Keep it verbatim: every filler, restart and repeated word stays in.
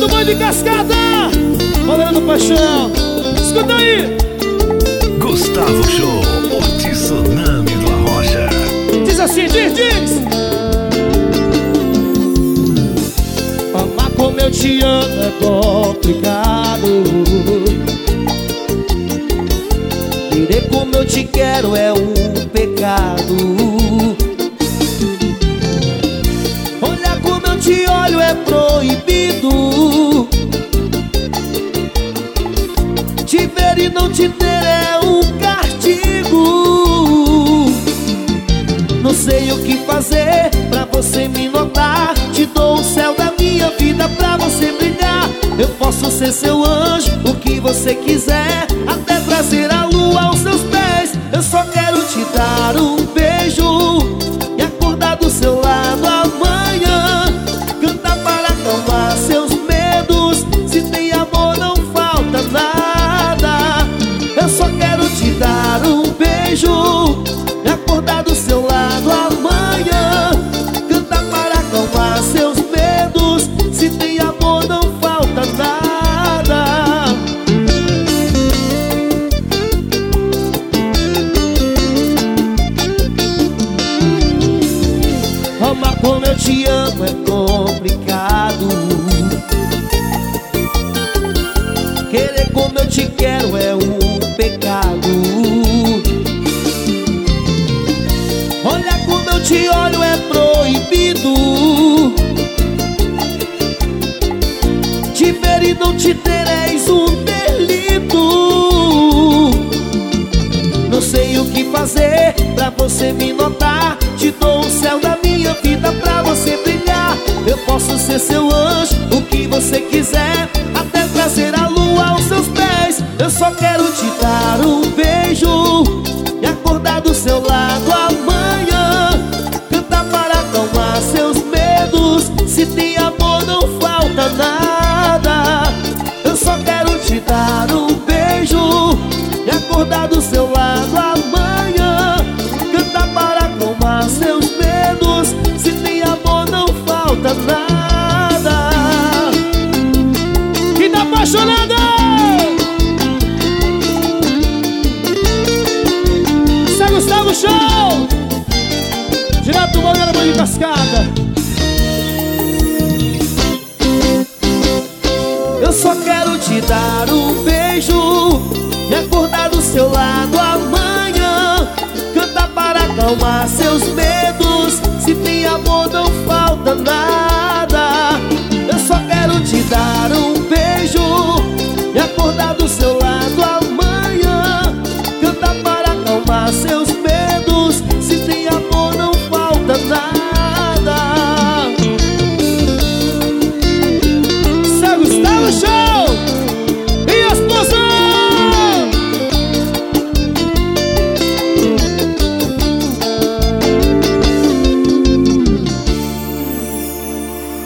do Boi de Cascada, Valendo Paixão. Escuta aí. Gustavo Show, o Tsunami do Arrocha. Diz assim, diz, diz. Amar como eu te amo é complicado. Querer como eu te quero é um pecado. Olhar como eu te olho é proibido. Te ver e não te ter é um castigo. Não sei o que fazer pra você me notar. Te dou o céu da minha vida pra você brilhar. Eu posso ser seu anjo, o que você quiser, até trazer a lua aos seus pés. Eu só quero te dar um beijo e acordar do seu lado amanhã. Cantar para acalmar seus medos. Se tem amor não falta nada. Eu só quero te dar um beijo e acordar do seu lado amanhã. Cantar para acalmar seus medos. Se tem amor não falta nada. Amar como eu te amo é complicado. Querer como eu te quero é um pecado. Olhar como eu te olho é proibido. Te ver e não te ter és um delito. Não sei o que fazer pra você me notar. Te dou o céu da minha vida pra você brilhar. Eu posso ser seu anjo, o que você quiser, até trazer a lua aos seus pés. Eu só quero te dar um beijo e acordar do seu lado amanhã. Cantar para acalmar seus medos. Se tem amor não falta nada. Eu só quero te dar um beijo e acordar do seu lado amanhã. Cantar para acalmar seus medos. Se tem amor não falta nada. Quem tá apaixonado? Isso é Gustavo Show, direto do Valendo Boi de Cascada. Eu só quero te dar um beijo e acordar do seu lado amanhã. Cantar para acalmar seus medos. Se tem amor não falta nada. Eu só quero te dar um